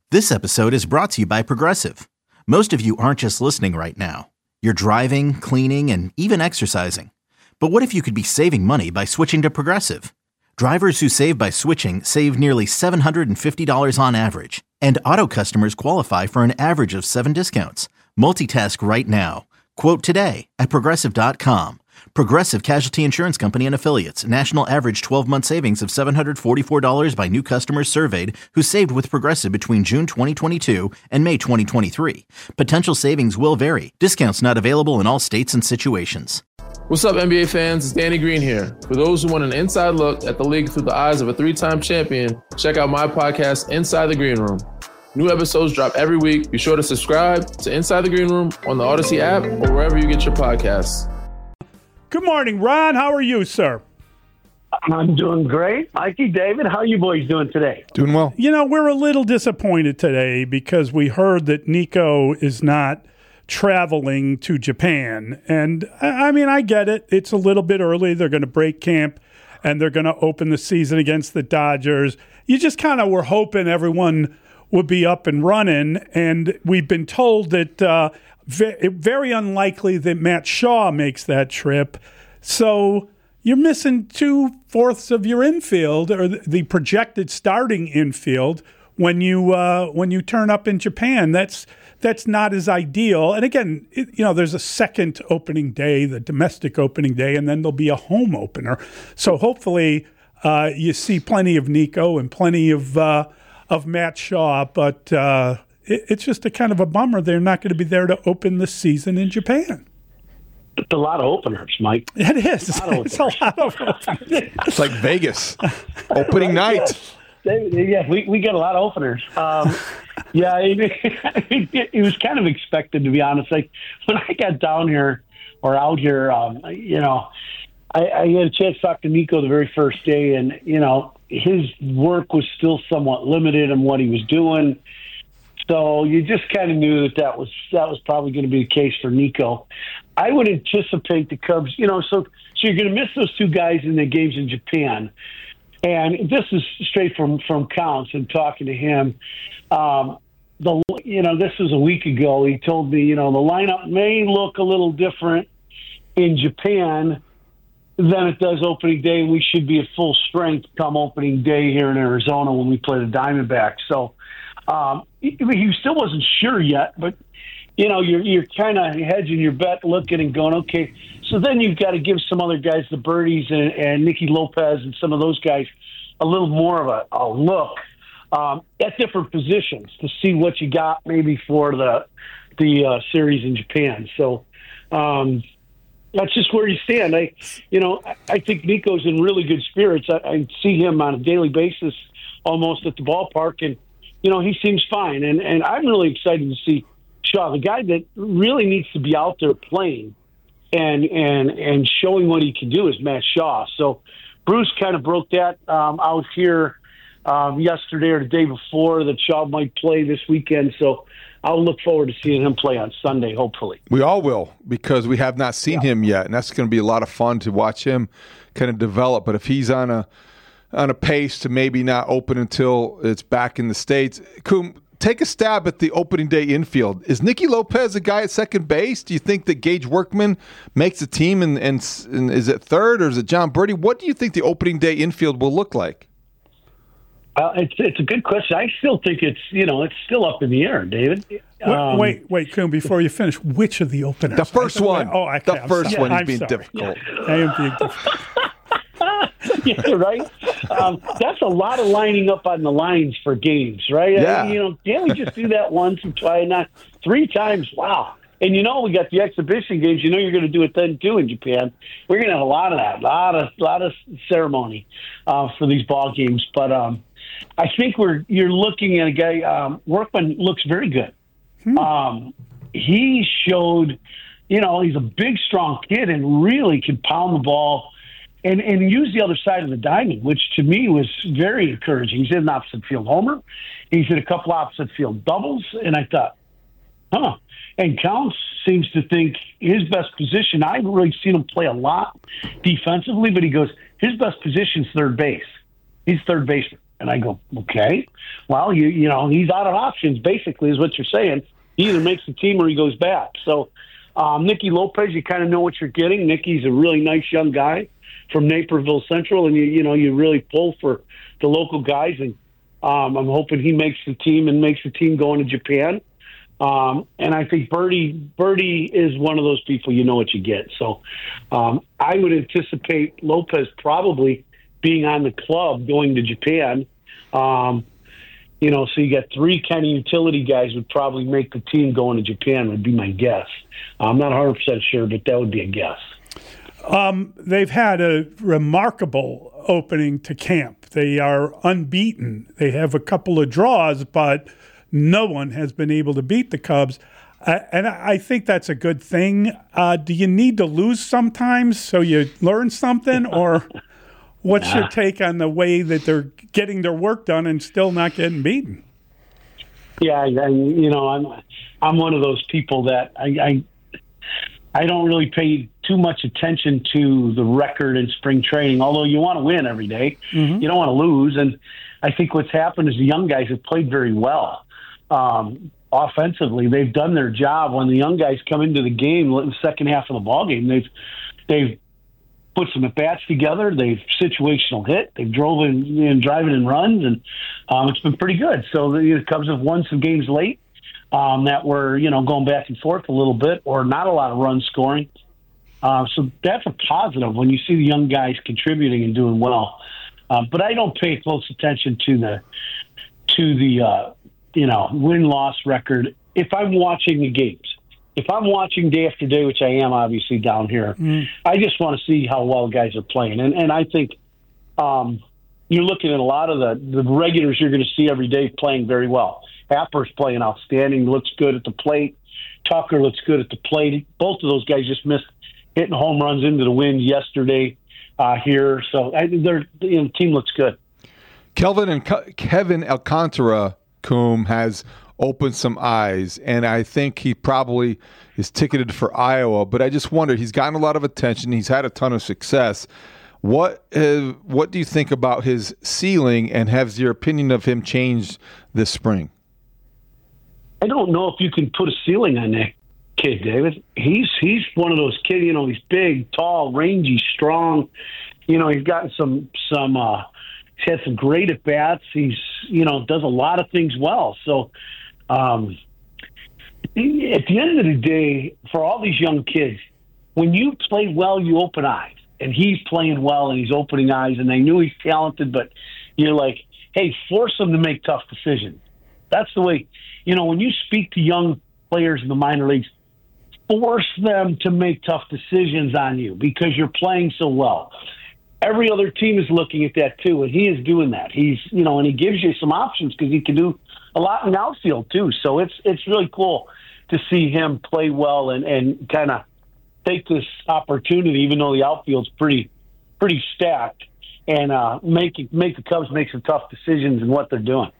This episode is brought to you by Progressive. Most of you aren't just listening right now. You're driving, cleaning, and even exercising. But what if you could be saving money by switching to Progressive? Drivers who save by switching save nearly $750 on average. And auto customers qualify for an average of 7 discounts. Multitask right now. Quote today at Progressive.com. Progressive Casualty Insurance Company and Affiliates. National average 12-month savings of $744 by new customers surveyed who saved with Progressive between June 2022 and May 2023. Potential savings will vary. Discounts not available in all states and situations. What's up, NBA fans? It's Danny Green here. For those who want an inside look at the league through the eyes of a 3-time champion, check out my podcast, Inside the Green Room. New episodes drop every week. Be sure to subscribe to Inside the Green Room on the Odyssey app or wherever you get your podcasts. Good morning, Ron. How are you, sir? I'm doing great. Mikey, David, how are you boys doing today? Doing well. You know, we're a little disappointed today because we heard that Nico is not traveling to Japan. And, I mean, I get it. It's a little bit early. They're going to break camp, and they're going to open the season against the Dodgers. You just kind of were hoping everyone would be up and running, and we've been told that very unlikely that Matt Shaw makes that trip. So you're missing 2/4 of your infield, or the projected starting infield, when you turn up in Japan. That's not as ideal. And again, there's a second opening day, the domestic opening day, and then there'll be a home opener. So hopefully you see plenty of Nico and plenty of Matt Shaw, but it's just a kind of a bummer they're not going to be there to open the season in Japan. It's a lot of openers, Mike. It is. It's a lot of openers. It's like Vegas. Opening night. Yeah, we get a lot of openers. It was kind of expected, to be honest. Like, when I got down here or out here, I had a chance to talk to Nico the very first day, and, his work was still somewhat limited in what he was doing. So you just kind of knew that was probably going to be the case for Nico. I would anticipate the Cubs, so you're going to miss those two guys in the games in Japan. And this is straight from Counts and talking to him. This was a week ago. He told me, the lineup may look a little different in Japan than it does opening day. We should be at full strength come opening day here in Arizona when we play the Diamondbacks. So he still wasn't sure yet, but you're kind of hedging your bet, looking and going, okay. So then you've got to give some other guys, the Birdies and Nicky Lopez and some of those guys, a little more of a look at different positions to see what you got maybe for the series in Japan. So that's just where you stand. I think Nico's in really good spirits. I see him on a daily basis almost at the ballpark, and he seems fine. And I'm really excited to see Shaw, the guy that really needs to be out there playing and showing what he can do is Matt Shaw. So Bruce kind of broke that out here yesterday or the day before that Shaw might play this weekend. So I'll look forward to seeing him play on Sunday, hopefully. We all will, because we have not seen him yet, and that's going to be a lot of fun to watch him kind of develop. But if he's on a pace to maybe not open until it's back in the States, Coom, take a stab at the opening day infield. Is Nicky Lopez a guy at second base? Do you think that Gage Workman makes the team and is it third, or is it John Birdie? What do you think the opening day infield will look like? It's a good question. I still think it's still up in the air, David. Wait, Coon, before you finish, which of the openers? The first one. Okay, the first one is being sorry. difficult. I am being difficult. Yeah, right. That's a lot of lining up on the lines for games, right? Yeah. Can't we just do that once or twice, not 3 times? Wow. And we got the exhibition games. You're going to do it then too in Japan. We're going to have a lot of that, a lot of ceremony for these ball games. But I think you're looking at a guy. Workman looks very good. He showed, he's a big, strong kid and really can pound the ball and use the other side of the diamond, which to me was very encouraging. He's hit an opposite field homer. He's hit a couple opposite field doubles, and I thought, And Counts seems to think his best position, I haven't really seen him play a lot defensively, but he goes, his best position is third base. He's third baseman. And I go, okay. Well, you know, he's out of options, basically, is what you're saying. He either makes the team or he goes back. So Nicky Lopez, you kind of know what you're getting. Nicky's a really nice young guy from Naperville Central, and you really pull for the local guys. And I'm hoping he makes the team and makes the team going to Japan. And I think Birdie is one of those people, you know what you get. So I would anticipate Lopez probably being on the club going to Japan. You know, so you got three kind of utility guys would probably make the team going to Japan, would be my guess. I'm not 100% sure, but that would be a guess. They've had a remarkable opening to camp. They are unbeaten. They have a couple of draws, but no one has been able to beat the Cubs. And I think that's a good thing. Do you need to lose sometimes so you learn something? Or what's your take on the way that they're getting their work done and still not getting beaten? Yeah, you know, I'm one of those people that I don't really pay too much attention to the record in spring training, although you want to win every day. Mm-hmm. You don't want to lose. And I think what's happened is the young guys have played very well. Offensively, they've done their job. When the young guys come into the game in the second half of the ball game, they've put some at bats together. They've situational hit. They've driving in runs, and it's been pretty good. So the Cubs have won some games late that were going back and forth a little bit, or not a lot of run scoring. So that's a positive when you see the young guys contributing and doing well. But I don't pay close attention to the win-loss record. If I'm watching the games, if I'm watching day after day, which I am obviously down here, I just want to see how well guys are playing. And I think you're looking at a lot of the regulars you're going to see every day playing very well. Happer's playing outstanding, looks good at the plate. Tucker looks good at the plate. Both of those guys just missed hitting home runs into the wind yesterday here. So the team looks good. Kevin Alcantara, Coom, has opened some eyes, and I think he probably is ticketed for Iowa. But I just wondered, he's gotten a lot of attention. He's had a ton of success. What do you think about his ceiling, and has your opinion of him changed this spring? I don't know if you can put a ceiling on that kid, David. He's one of those kids, he's big, tall, rangy, strong. He's gotten some he's had some great at bats. He's does a lot of things well. So at the end of the day, for all these young kids, when you play well, you open eyes. And he's playing well and he's opening eyes, and they knew he's talented, but you're like, hey, force him to make tough decisions. That's the way, when you speak to young players in the minor leagues, force them to make tough decisions on you because you're playing so well. Every other team is looking at that too, and he is doing that. He's, and he gives you some options because he can do a lot in the outfield too. So it's really cool to see him play well and kind of take this opportunity, even though the outfield's pretty stacked, and make the Cubs make some tough decisions in what they're doing.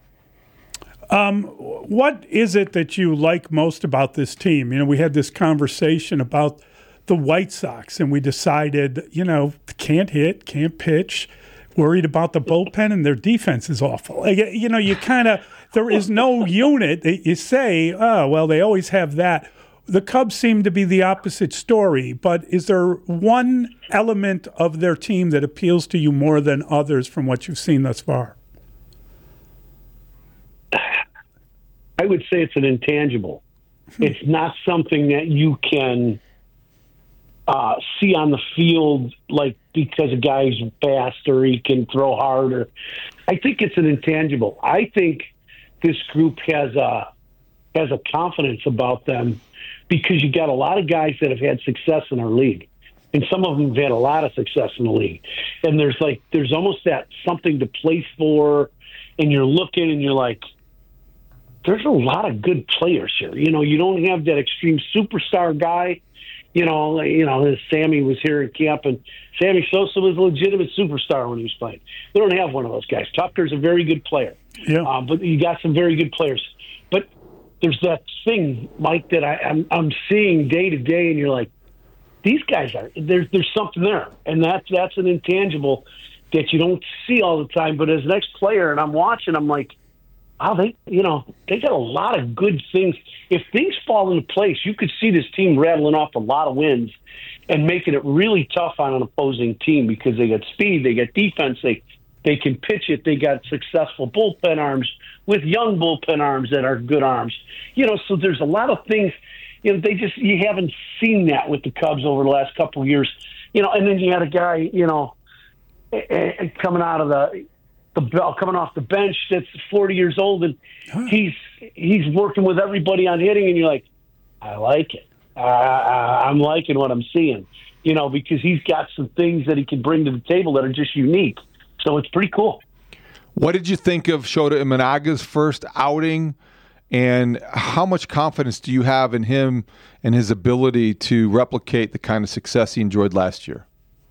What is it that you like most about this team? We had this conversation about the White Sox, and we decided, can't hit, can't pitch, worried about the bullpen, and their defense is awful. You kind of, there is no unit that you say, oh, well, they always have that. The Cubs seem to be the opposite story, but is there one element of their team that appeals to you more than others from what you've seen thus far? I would say it's an intangible. It's not something that you can see on the field, like because a guy's fast or he can throw hard. I think it's an intangible. I think this group has a confidence about them because you got a lot of guys that have had success in our league, and some of them have had a lot of success in the league. And there's almost that something to play for, and you're looking and you're like, there's a lot of good players here. You don't have that extreme superstar guy. Sammy was here in camp, and Sammy Sosa was a legitimate superstar when he was playing. They don't have one of those guys. Tucker's a very good player. Yeah. But you got some very good players. But there's that thing, Mike, that I'm seeing day to day, and you're like, these guys there's something there, and that's an intangible that you don't see all the time. But as an ex-player, and I'm watching, I'm like, wow, they got a lot of good things. If things fall into place, you could see this team rattling off a lot of wins and making it really tough on an opposing team because they got speed, they got defense, they can pitch it, they got successful bullpen arms with young bullpen arms that are good arms. So there's a lot of things. You haven't seen that with the Cubs over the last couple of years. And then you had a guy, coming out of coming off the bench that's 40 years old, and he's working with everybody on hitting, and you're like, I like it. I'm liking what I'm seeing, because he's got some things that he can bring to the table that are just unique. So it's pretty cool. What did you think of Shota Imanaga's first outing, and how much confidence do you have in him and his ability to replicate the kind of success he enjoyed last year?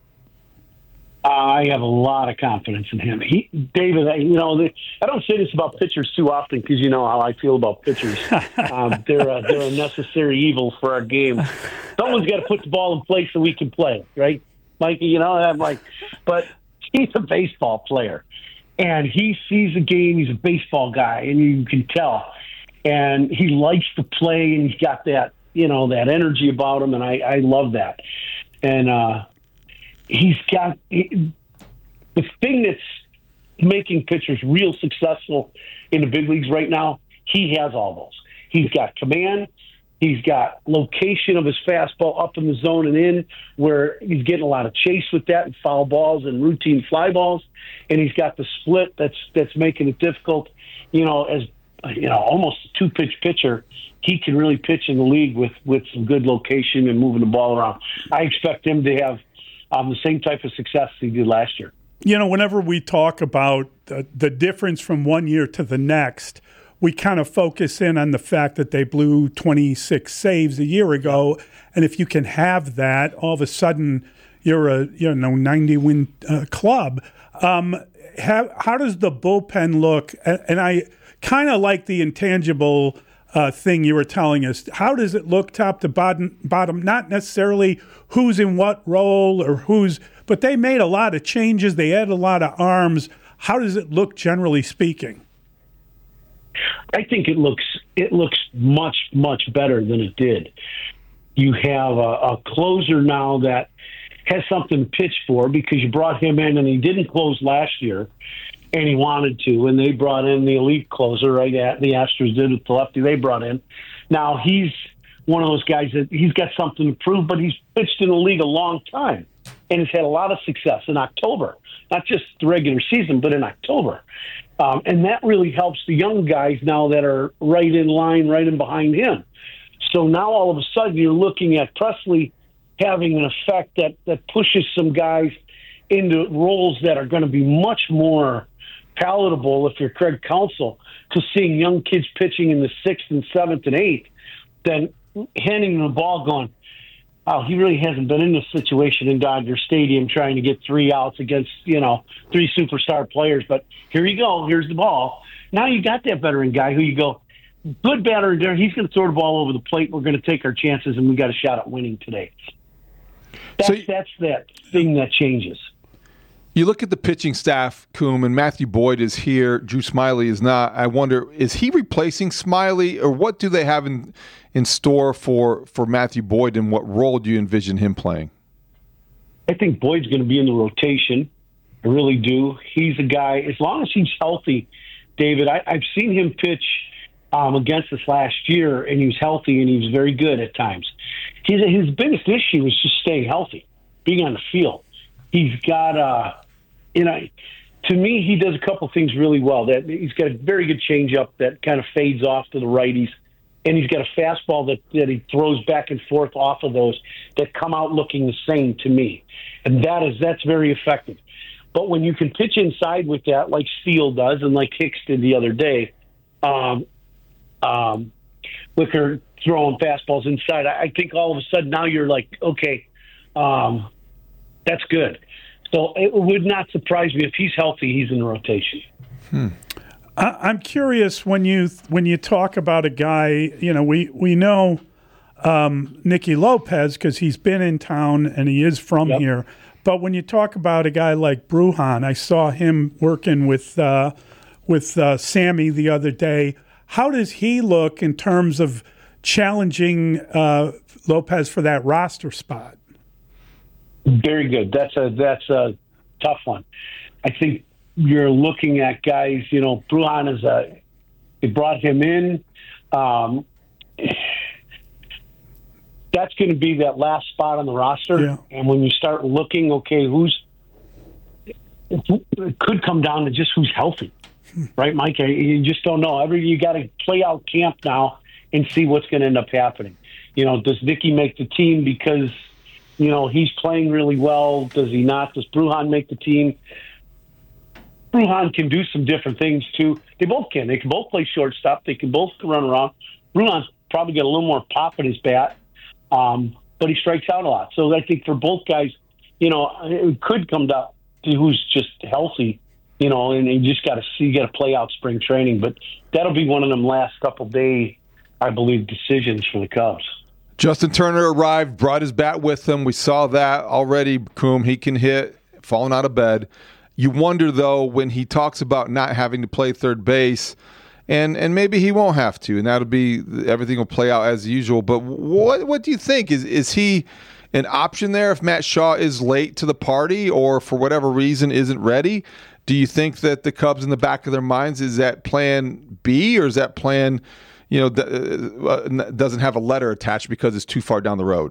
I have a lot of confidence in him. David, I don't say this about pitchers too often because you know how I feel about pitchers. They're a necessary evil for our game. Someone's got to put the ball in place so we can play, right, Mikey? I'm like, but he's a baseball player, and he sees the game. He's a baseball guy, and you can tell. And he likes to play, and he's got that, that energy about him, and I love that. And he's got the thing that's making pitchers real successful in the big leagues right now. He has all those. He's got command. He's got location of his fastball up in the zone and in, where he's getting a lot of chase with that and foul balls and routine fly balls. And he's got the split that's making it difficult. As almost a two-pitch pitcher, he can really pitch in the league with some good location and moving the ball around. I expect him to have the same type of success he did last year. Whenever we talk about the difference from one year to the next, we kind of focus in on the fact that they blew 26 saves a year ago. And if you can have that, all of a sudden you're a 90-win club. How does the bullpen look? And I kind of like the intangible thing you were telling us. How does it look top to bottom? Not necessarily who's in what role or but they made a lot of changes. They added a lot of arms. How does it look, generally speaking? I think it looks much, much better than it did. You have a closer now that has something to pitch for because you brought him in and he didn't close last year. And he wanted to, and they brought in the elite closer, right? The Astros did with the lefty they brought in. Now, he's one of those guys that he's got something to prove, but he's pitched in the league a long time and has had a lot of success in October, not just the regular season, but in October. And that really helps the young guys now that are right in line, right in behind him. So now all of a sudden you're looking at Presley having an effect that pushes some guys into roles that are going to be much more palatable if you're Craig Counsell to seeing young kids pitching in the 6th and 7th and 8th than handing them the ball going, oh, he really hasn't been in this situation in Dodger Stadium trying to get 3 outs against, 3 superstar players. But here you go. Here's the ball. Now you got that veteran guy who you go, good batter there. He's going to throw the ball over the plate. We're going to take our chances, and we got a shot at winning today. That's that thing that changes. You look at the pitching staff, Coom, and Matthew Boyd is here. Drew Smyly is not. I wonder, is he replacing Smyly, or what do they have in store for Matthew Boyd, and what role do you envision him playing? I think Boyd's going to be in the rotation. I really do. He's a guy, as long as he's healthy, David, I've seen him pitch against us last year, and he was healthy, and he was very good at times. His biggest issue is just staying healthy, being on the field. He's got to me, he does a couple things really well. That he's got a very good changeup that kind of fades off to the righties, and he's got a fastball that he throws back and forth off of those that come out looking the same to me, and that's very effective. But when you can pitch inside with that, like Steele does, and like Hicks did the other day, with her throwing fastballs inside, I think all of a sudden now you're like, okay, that's good. So it would not surprise me if he's healthy, he's in the rotation. I'm curious when you talk about a guy, we know Nicky Lopez because he's been in town and he is from here. But when you talk about a guy like Bruján, I saw him working with Sammy the other day. How does he look in terms of challenging Lopez for that roster spot? Very good. That's a tough one. I think you're looking at guys. Bruján they brought him in. That's going to be that last spot on the roster. Yeah. And when you start looking, okay, it could come down to just who's healthy, right, Mike? You just don't know. You got to play out camp now and see what's going to end up happening. Does Nicky make the team because, he's playing really well? Does he not? Does Bruján make the team? Bruján can do some different things, too. They both can. They can both play shortstop. They can both run around. Bruján's probably got a little more pop in his bat, but he strikes out a lot. So I think for both guys, it could come down to who's just healthy, and you just got to see, you got to play out spring training. But that'll be one of them last couple day, I believe, decisions for the Cubs. Justin Turner arrived, brought his bat with him. We saw that already, Coom. He can hit, falling out of bed. You wonder, though, when he talks about not having to play third base, and maybe he won't have to, and that'll be, everything will play out as usual. But what do you think? Is he an option there if Matt Shaw is late to the party or for whatever reason isn't ready? Do you think that the Cubs in the back of their minds, is that plan B, or is that plan, doesn't have a letter attached because it's too far down the road?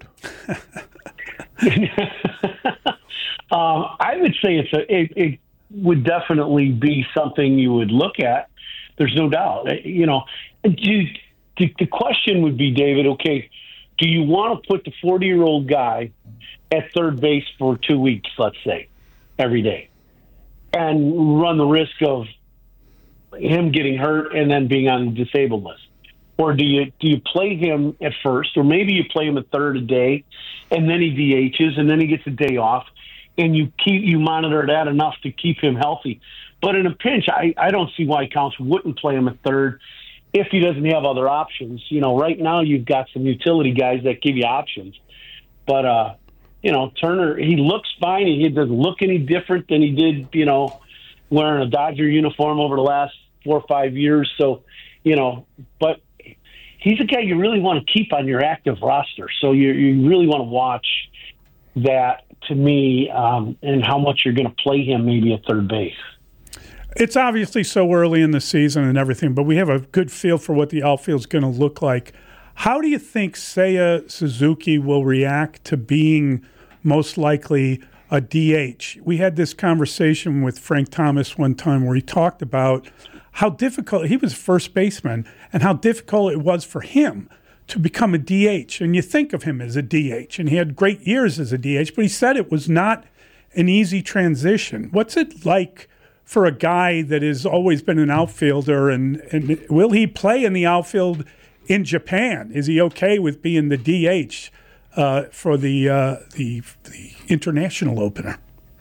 I would say it would definitely be something you would look at. There's no doubt. The question would be, David, okay, do you want to put the 40-year-old guy at third base for 2 weeks, let's say, every day, and run the risk of him getting hurt and then being on the disabled list? Or do you play him at first, or maybe you play him at third a day, and then he DHs, and then he gets a day off, and you monitor that enough to keep him healthy? But in a pinch, I don't see why Counts wouldn't play him at third if he doesn't have other options. Right now you've got some utility guys that give you options. But, Turner, he looks fine. He doesn't look any different than he did, wearing a Dodger uniform over the last 4 or 5 years. So, but he's a guy you really want to keep on your active roster. So you really want to watch that, to me, and how much you're going to play him maybe at third base. It's obviously so early in the season and everything, but we have a good feel for what the outfield's going to look like. How do you think Seiya Suzuki will react to being most likely a DH? We had this conversation with Frank Thomas one time where he talked about how difficult, he was first baseman, and how difficult it was for him to become a DH. And you think of him as a DH, and he had great years as a DH, but he said it was not an easy transition. What's it like for a guy that has always been an outfielder, and will he play in the outfield in Japan? Is he okay with being the DH for the international opener?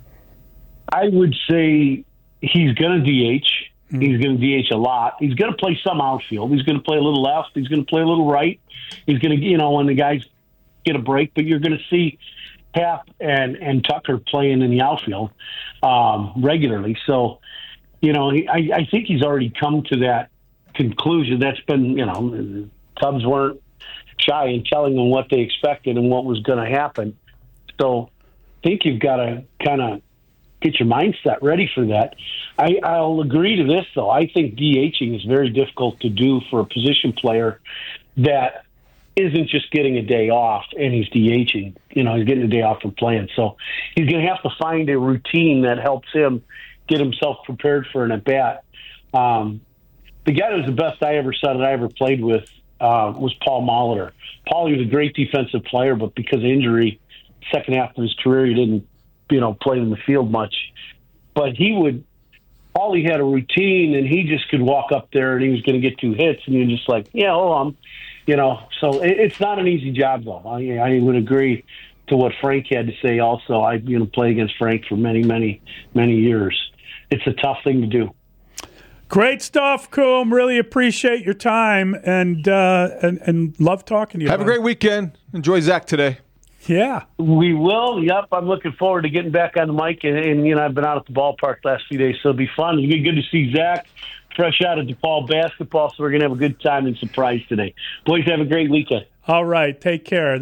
I would say he's going to DH. He's going to DH a lot. He's going to play some outfield. He's going to play a little left. He's going to play a little right. He's going to, when the guys get a break, but you're going to see Happ and Tucker playing in the outfield regularly. So, I think he's already come to that conclusion. That's been, the Cubs weren't shy in telling them what they expected and what was going to happen. So I think you've got to kind of get your mindset ready for that. I'll agree to this, though. I think DHing is very difficult to do for a position player that isn't just getting a day off and he's DHing. He's getting a day off from playing. So he's going to have to find a routine that helps him get himself prepared for an at-bat. The guy that was the best I ever saw that I ever played with was Paul Molitor. Paul, he was a great defensive player, but because of injury, second half of his career, he didn't, play in the field much. But Paulie had a routine, and he just could walk up there, and he was going to get 2 hits, and you're just like, so it's not an easy job, though. I would agree to what Frank had to say also. I played against Frank for many, many, many years. It's a tough thing to do. Great stuff, Coom. Really appreciate your time and love talking to you. Have a great weekend. Enjoy Zach today. Yeah. We will. Yep. I'm looking forward to getting back on the mic. And I've been out at the ballpark the last few days, so it'll be fun. It'll be good to see Zach fresh out of DePaul basketball, so we're going to have a good time and surprise today. Boys, have a great weekend. All right. Take care.